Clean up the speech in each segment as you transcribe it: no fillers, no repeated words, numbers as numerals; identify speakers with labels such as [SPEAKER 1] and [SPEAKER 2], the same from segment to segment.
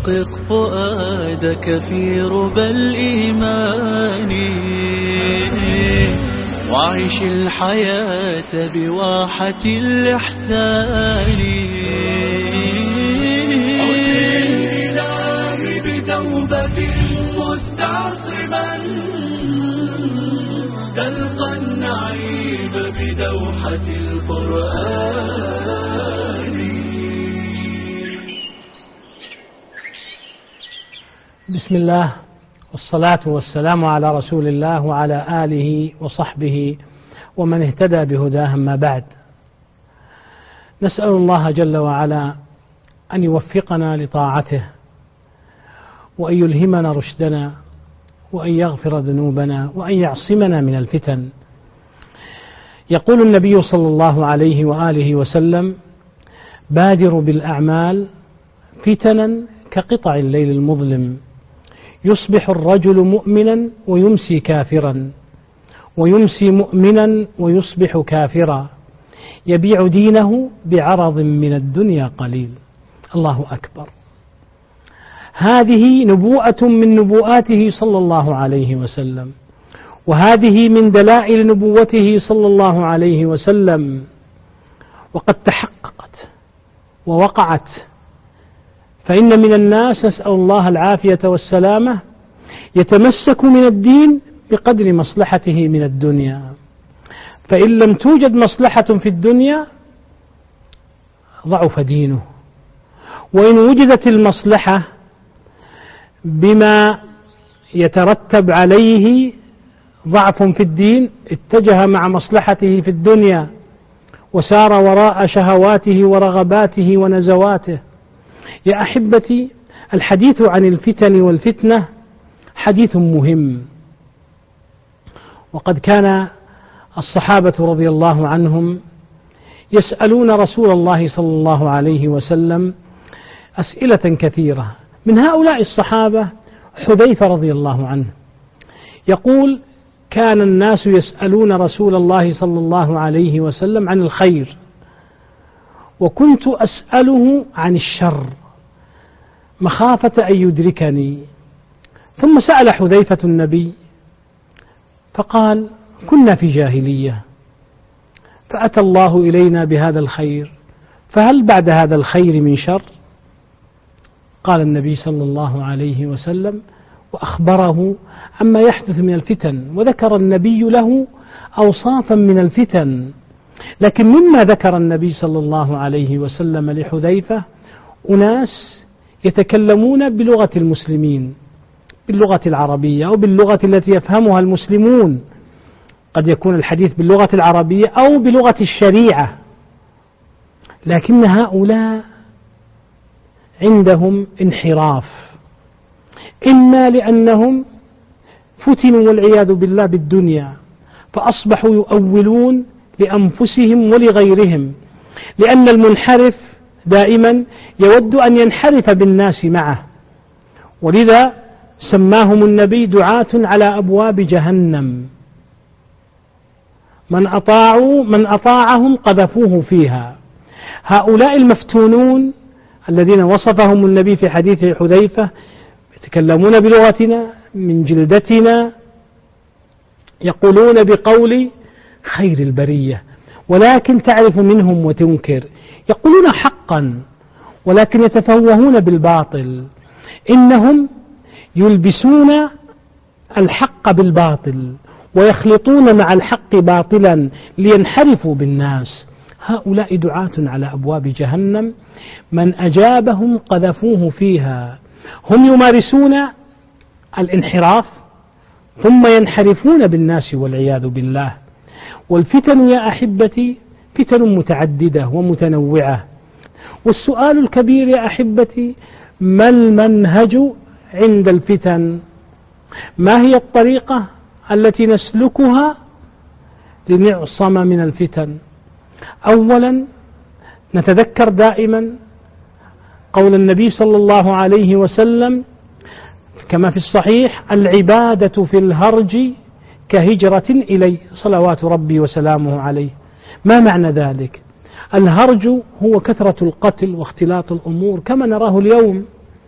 [SPEAKER 1] وثق فؤادك في ربى الإيمان وعيش الحياة بواحة الإحسان. الإله بتوبة مستعصما تلقى النعيم بدوحة القرآن.
[SPEAKER 2] بسم الله والصلاة والسلام على رسول الله وعلى آله وصحبه ومن اهتدى بهداه، ما بعد. نسأل الله جل وعلا أن يوفقنا لطاعته وأن يلهمنا رشدنا وأن يغفر ذنوبنا وأن يعصمنا من الفتن. يقول النبي صلى الله عليه وآله وسلم: بادروا بالأعمال فتنا كقطع الليل المظلم، يصبح الرجل مؤمنا ويمسي كافرا، ويمسي مؤمنا ويصبح كافرا، يبيع دينه بعرض من الدنيا قليل. الله أكبر. هذه نبوءة من نبوءاته صلى الله عليه وسلم، وهذه من دلائل نبوته صلى الله عليه وسلم، وقد تحققت ووقعت. فإن من الناس، نسأل الله العافية والسلامة، يتمسك من الدين بقدر مصلحته من الدنيا، فإن لم توجد مصلحة في الدنيا ضعف دينه، وإن وجدت المصلحة بما يترتب عليه ضعف في الدين اتجه مع مصلحته في الدنيا وسار وراء شهواته ورغباته ونزواته. يا أحبتي، الحديث عن الفتن والفتنة حديث مهم، وقد كان الصحابة رضي الله عنهم يسألون رسول الله صلى الله عليه وسلم أسئلة كثيرة. من هؤلاء الصحابة حذيفة رضي الله عنه يقول: كان الناس يسألون رسول الله صلى الله عليه وسلم عن الخير، وكنت أسأله عن الشر مخافة أن يدركني. ثم سأل حذيفة النبي فقال: كنا في جاهلية فأتى الله إلينا بهذا الخير، فهل بعد هذا الخير من شر؟ قال النبي صلى الله عليه وسلم وأخبره عما يحدث من الفتن، وذكر النبي له أوصافا من الفتن. لكن مما ذكر النبي صلى الله عليه وسلم لحذيفة أناس يتكلمون بلغة المسلمين، باللغة العربية أو باللغة التي يفهمها المسلمون. قد يكون الحديث باللغة العربية أو بلغة الشريعة، لكن هؤلاء عندهم انحراف، إما لأنهم فتنوا والعياذ بالله بالدنيا فأصبحوا يؤولون لأنفسهم ولغيرهم، لأن المنحرف دائما يود أن ينحرف بالناس معه، ولذا سماهم النبي دعاة على أبواب جهنم، من أطاعهم قذفوه فيها. هؤلاء المفتونون الذين وصفهم النبي في حديث حذيفة يتكلمون بلغتنا من جلدتنا، يقولون بقول خير البرية، ولكن تعرف منهم وتنكر، يقولون حقا ولكن يتفوهون بالباطل. إنهم يلبسون الحق بالباطل ويخلطون مع الحق باطلا لينحرفوا بالناس. هؤلاء دعاة على أبواب جهنم، من أجابهم قذفوه فيها. هم يمارسون الانحراف ثم ينحرفون بالناس والعياذ بالله. والفتن يا أحبتي فتن متعددة ومتنوعة، والسؤال الكبير يا أحبتي: ما المنهج عند الفتن؟ ما هي الطريقة التي نسلكها لنعصم من الفتن؟ أولا نتذكر دائما قول النبي صلى الله عليه وسلم كما في الصحيح: العبادة في الهرج كهجرة إلي، صلوات ربي وسلامه عليه. ما معنى ذلك؟ الهرج هو كثرة القتل واختلاط الأمور كما نراه اليوم،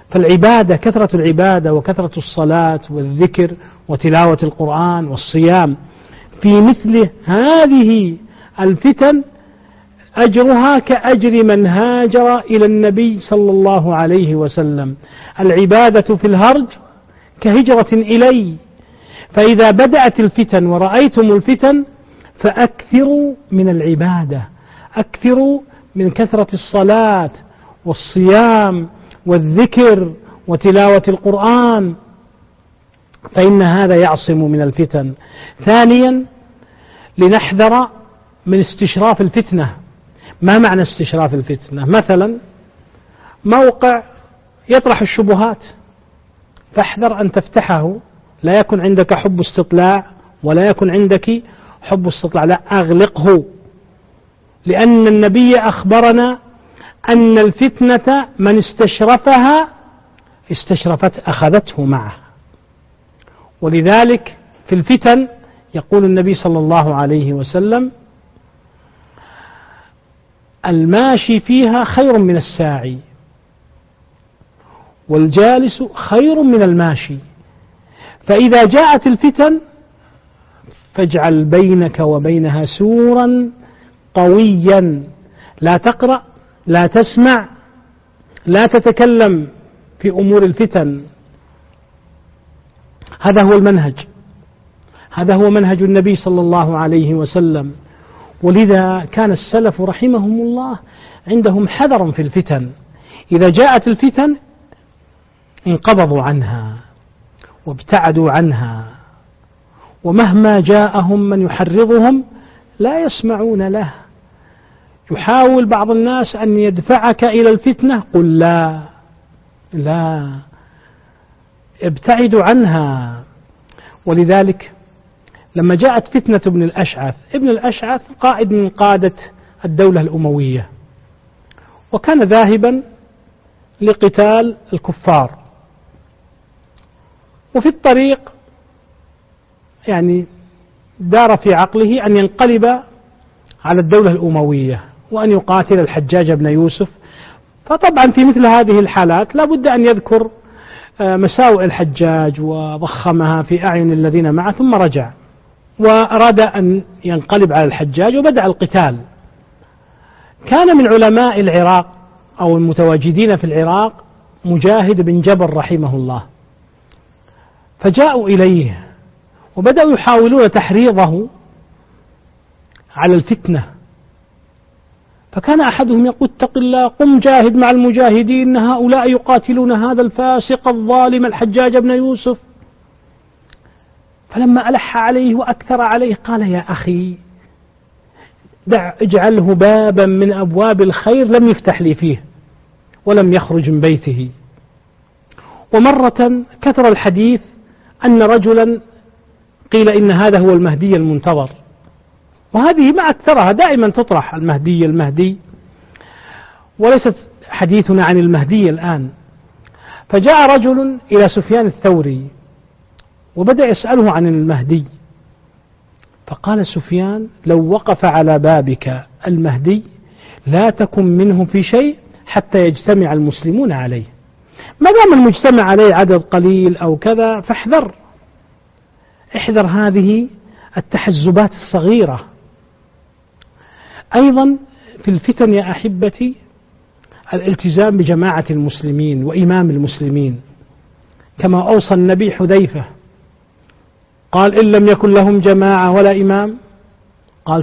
[SPEAKER 2] فالعبادة، كثرة العبادة وكثرة الصلاة والذكر وتلاوة القرآن والصيام في مثل هذه الفتن أجرها كأجر من هاجر إلى النبي صلى الله عليه وسلم. العبادة في الهرج كهجرة إلي. فإذا بدأت الفتن ورأيتم الفتن فأكثروا من العبادة، أكثروا من كثرة الصلاة والصيام والذكر وتلاوة القرآن، فإن هذا يعصم من الفتن. ثانيا، لنحذر من استشراف الفتنة. ما معنى استشراف الفتنة؟ مثلا موقع يطرح الشبهات، فاحذر أن تفتحه، لا يكن عندك حب استطلاع ولا يكن عندك حب استطلاع، لا، أغلقه، لأن النبي أخبرنا أن الفتنة من استشرفها أخذته معه. ولذلك في الفتن يقول النبي صلى الله عليه وسلم: الماشي فيها خير من الساعي، والجالس خير من الماشي. فإذا جاءت الفتن فاجعل بينك وبينها سورا قويا، لا تقرأ، لا تسمع، لا تتكلم في أمور الفتن. هذا هو المنهج، هذا هو منهج النبي صلى الله عليه وسلم. ولذا كان السلف رحمهم الله عندهم حذر في الفتن، إذا جاءت الفتن انقبضوا عنها وابتعدوا عنها، ومهما جاءهم من يحرضهم لا يسمعون له. يحاول بعض الناس أن يدفعك إلى الفتنة، قل لا لا، ابتعدوا عنها. ولذلك لما جاءت فتنة ابن الأشعث، ابن الأشعث قائد من قادة الدولة الأموية، وكان ذاهبا لقتال الكفار، وفي الطريق يعني دار في عقله أن ينقلب على الدولة الأموية وأن يقاتل الحجاج بن يوسف. فطبعا في مثل هذه الحالات لا بد أن يذكر مساوئ الحجاج وضخمها في أعين الذين معه، ثم رجع وأراد أن ينقلب على الحجاج وبدأ القتال. كان من علماء العراق أو المتواجدين في العراق مجاهد بن جبر رحمه الله، فجاءوا إليه وبدأوا يحاولون تحريضه على الفتنة. فكان أحدهم يقول: اتق الله، قم جاهد مع المجاهدين، هؤلاء يقاتلون هذا الفاسق الظالم الحجاج بن يوسف. فلما ألح عليه وأكثر عليه قال: يا أخي اجعله بابا من أبواب الخير لم يفتح لي فيه، ولم يخرج من بيته. ومرة كثر الحديث أن رجلا قيل إن هذا هو المهدي المنتظر، وهذه ما أكثرها دائما تطرح، المهدي، وليست حديثنا عن المهدي الآن. فجاء رجل إلى سفيان الثوري وبدأ يسأله عن المهدي، فقال سفيان: لو وقف على بابك المهدي لا تكن منه في شيء حتى يجتمع المسلمون عليه. ما دام المجتمع عليه عدد قليل أو كذا فاحذر، احذر هذه التحزبات الصغيرة. أيضا في الفتن يا أحبتي الالتزام بجماعة المسلمين وإمام المسلمين، كما أوصى النبي حذيفة، قال: إن لم يكن لهم جماعة ولا إمام، قال: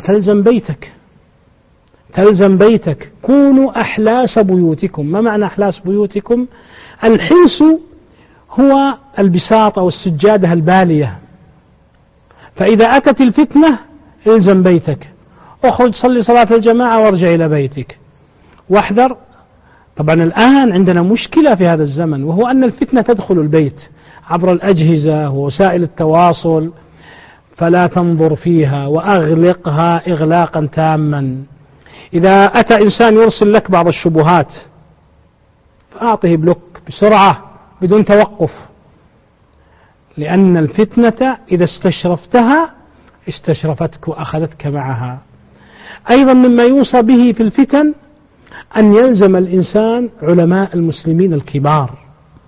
[SPEAKER 2] تلزم بيتك، كونوا أحلاس بيوتكم. ما معنى أحلاس بيوتكم؟ الحلس هو البساط أو السجادة البالية. فإذا أتت الفتنة الزم بيتك، اخرج صلي صلاة الجماعة وارجع إلى بيتك واحذر. طبعا الآن عندنا مشكلة في هذا الزمن، وهو أن الفتنة تدخل البيت عبر الأجهزة ووسائل التواصل، فلا تنظر فيها وأغلقها إغلاقا تاما. إذا أتى إنسان يرسل لك بعض الشبهات فأعطه بلوك بسرعة بدون توقف، لأن الفتنة إذا استشرفتها استشرفتك وأخذتك معها. أيضا مما يوصى به في الفتن أن يلزم الإنسان علماء المسلمين الكبار،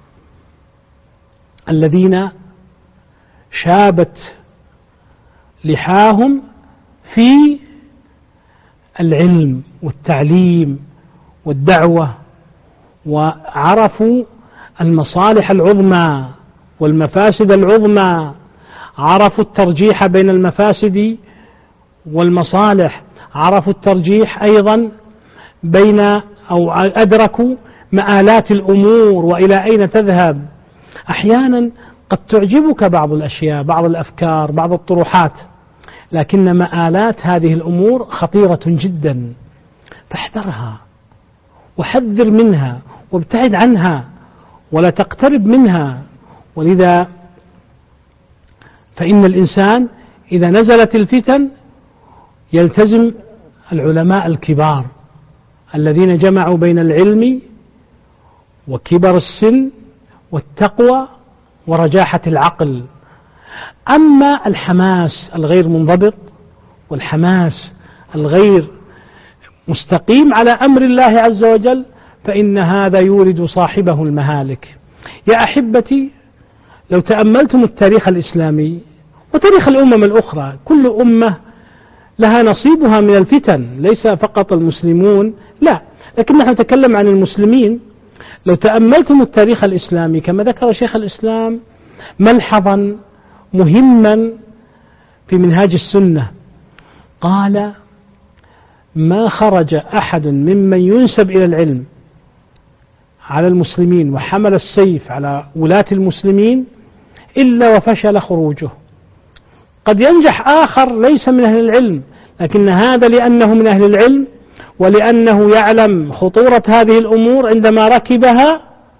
[SPEAKER 2] الذين شابت لحاهم في العلم والتعليم والدعوة، وعرفوا المصالح العظمى والمفاسد العظمى، عرفوا الترجيح بين المفاسد والمصالح، عرفوا الترجيح أيضا بين أو أدركوا مآلات الأمور وإلى أين تذهب. أحيانا قد تعجبك بعض الأشياء، بعض الأفكار، بعض الطروحات، لكن مآلات هذه الأمور خطيرة جدا، فاحذرها وحذر منها وابتعد عنها ولا تقترب منها. ولذا فإن الإنسان إذا نزلت الفتن يلتزم العلماء الكبار الذين جمعوا بين العلم وكبر السن والتقوى ورجاحة العقل. أما الحماس الغير منضبط والحماس الغير مستقيم على أمر الله عز وجل فإن هذا يورد صاحبه المهالك. يا أحبتي، لو تأملتم التاريخ الإسلامي وتاريخ الأمم الأخرى، كل أمة لها نصيبها من الفتن، ليس فقط المسلمون، لا، لكن نحن نتكلم عن المسلمين. لو تأملتم التاريخ الإسلامي كما ذكر شيخ الإسلام ملحظا مهما في منهاج السنة، قال: ما خرج أحد ممن ينسب إلى العلم على المسلمين وحمل السيف على ولاة المسلمين إلا وفشل خروجه. قد ينجح آخر ليس من أهل العلم، لكن هذا لأنه من أهل العلم ولأنه يعلم خطورة هذه الأمور عندما ركبها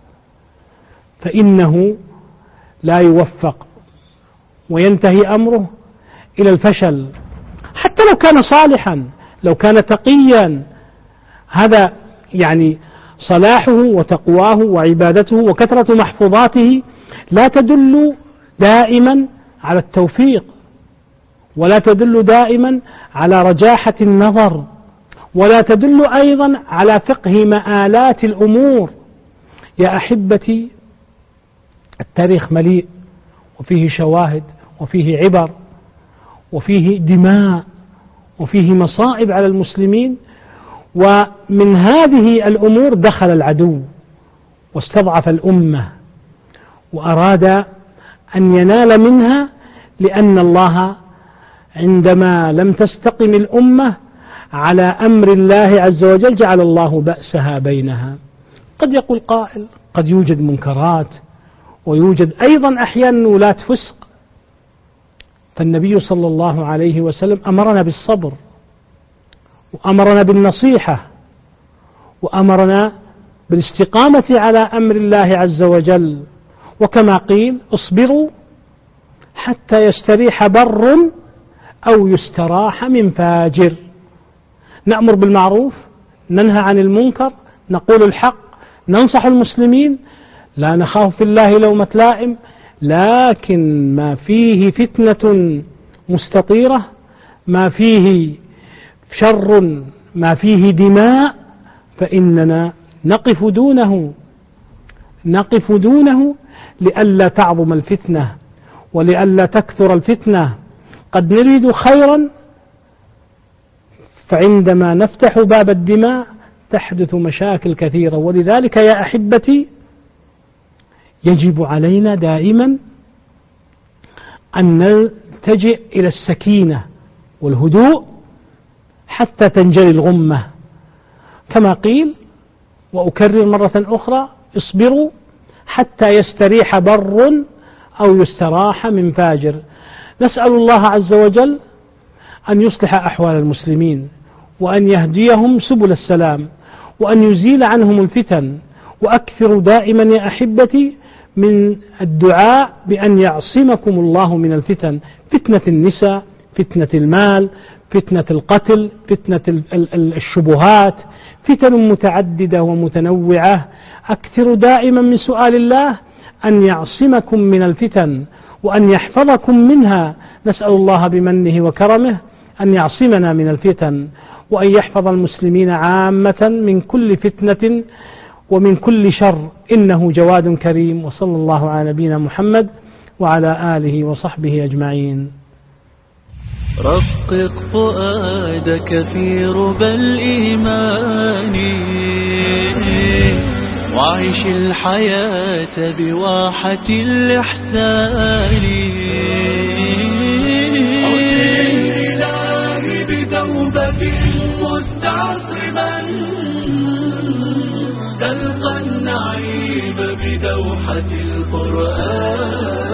[SPEAKER 2] فإنه لا يوفق وينتهي أمره إلى الفشل. حتى لو كان صالحا، لو كان تقيا، هذا يعني صلاحه وتقواه وعبادته وكثرة محفوظاته لا تدل دائما على التوفيق، ولا تدل دائما على رجاحة النظر، ولا تدل أيضا على فقه مآلات الأمور. يا أحبتي، التاريخ مليء وفيه شواهد وفيه عبر وفيه دماء وفيه مصائب على المسلمين، ومن هذه الأمور دخل العدو واستضعف الأمة وأراد أن ينال منها، لأن الله عندما لم تستقم الأمة على أمر الله عز وجل جعل الله بأسها بينها. قد يقول قائل: قد يوجد منكرات ويوجد أيضا أحيانا ولاة فسق، فالنبي صلى الله عليه وسلم أمرنا بالصبر وأمرنا بالنصيحة وأمرنا بالاستقامة على أمر الله عز وجل، وكما قيل: اصبروا حتى يستريح بر أو يستراح من فاجر. نأمر بالمعروف، ننهى عن المنكر، نقول الحق، ننصح المسلمين، لا نخاف في الله لومة لائم، لكن ما فيه فتنة مستطيرة، ما فيه شر، ما فيه دماء، فإننا نقف دونه لئلا تعظم الفتنة ولئلا تكثر الفتنة. قد نريد خيرا، فعندما نفتح باب الدماء تحدث مشاكل كثيرة. ولذلك يا أحبتي، يجب علينا دائما أن نلتجئ إلى السكينة والهدوء حتى تنجلي الغمة، كما قيل وأكرر مرة أخرى: اصبروا حتى يستريح بر أو يستراح من فاجر. نسأل الله عز وجل أن يصلح أحوال المسلمين وأن يهديهم سبل السلام وأن يزيل عنهم الفتن. وأكثروا دائما يا أحبتي من الدعاء بأن يعصمكم الله من الفتن، فتنة النساء، فتنة المال، فتنة القتل، فتنة الشبهات، فتن متعددة ومتنوعة. أكثروا دائما من سؤال الله أن يعصمكم من الفتن وأن يحفظكم منها. نسأل الله بمنه وكرمه أن يعصمنا من الفتن وأن يحفظ المسلمين عامة من كل فتنة ومن كل شر، إنه جواد كريم. وصلى الله على نبينا محمد وعلى آله وصحبه أجمعين.
[SPEAKER 1] رقق فؤادك في ربى الإيمان، وعيش الحياة بواحة الإحسان. الإله بتوبة مستعصما، تلقى النعيم بدوحة القرآن.